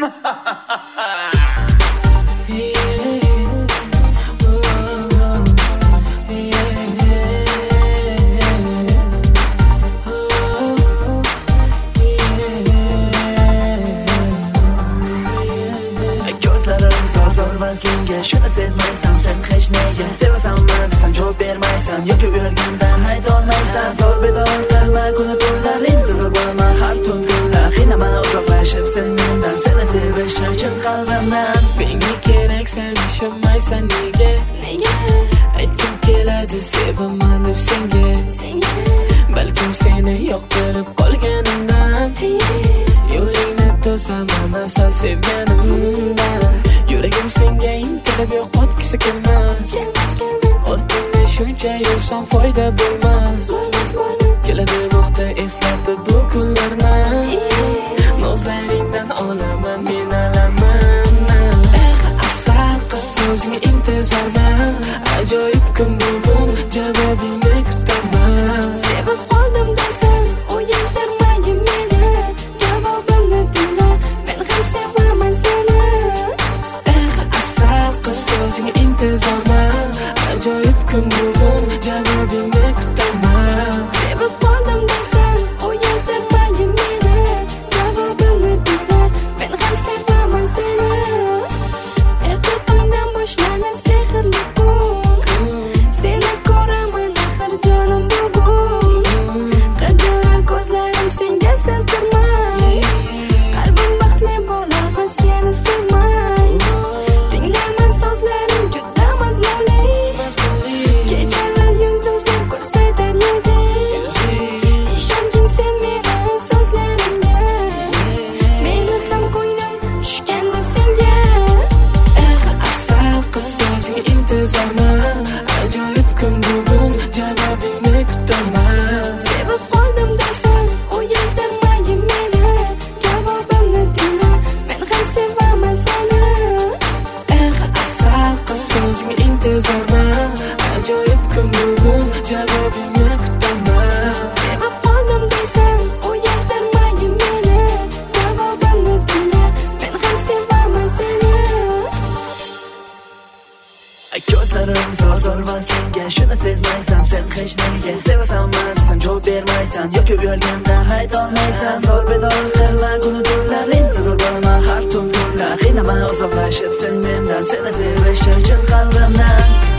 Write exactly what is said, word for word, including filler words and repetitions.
Senga shuni sezmaysan, sen hech nega sevasanmi desam javob bermaysan, yoki uyalgandan aytolmaysan. Zor bedorlarma kuni tunlar, intizor bo'lma har tun kunlar, qiynama uzoqlashib sen mendan, seni sevish uchun qalbimdan. Menga kerak, sen ishonmaysan nega? Nega? Aytkim keladi sevaman deb senga, balkim seni yoqtirib qolganimdan, yo'lingni to'saman asal sevganimdan. Yuragim senga intilib yo'qotgisi kelmas, ortingda shuncha yursam foyda bo'lmas. Keladi vaqti eslatib bu kunlarni, nozlaringdan olaman men alaman. Asal qiz o'zingga intizorman, ajoyib kun bugun, javobingni kutaman. Sevib qoldim desam, o'yintirmagin meni, javobimni tingla, men ham sevaman seni. O'zingga intizorman, ajoyib kun bugun, javobingni kutaman. Sevib qoldim desam, o'yintirmagin meni, javobimni tingla, men ham sevaman seni. Erta tongdan boshlanir sehrli kun, seni ko'raman axir jonim bugun. Qidirar ko'zlarim senga sezdirmay, qalbim baxtli bo'laman seni sevmay. Tinglaman so'zlarim juda mazmunli, kechalar yulduzlar ko'rsatar yuzing. Ishongin sen meni so'zlarimga, meni ham ko'nglim tushganda senga. Asal qiz o'zingga intizorman, ajoyib kun bugun, javobingni kutaman. Sevib qoldim desam, o'yintirmagin meni, javobimni tingla, men ham sevaman seni. Asal qiz o'zingga intizorman, ajoyib kun bugun, javobingni kutaman. Sevib qoldim desam, o'yintirmagin meni, javobimni tingla, men ham sevaman seni. Ko'zlarim zor zor va senga shuni sezmaysan, sen hech nega sevasanmi desam javob bermaysan, yoki uyalganda aytolmaysan. Zor bedorlarma kuni tunlar, intizor bo'lma har tun kunlar, qiynama uzoqlashib sen mendan, seni sevish uchun qalbimdan.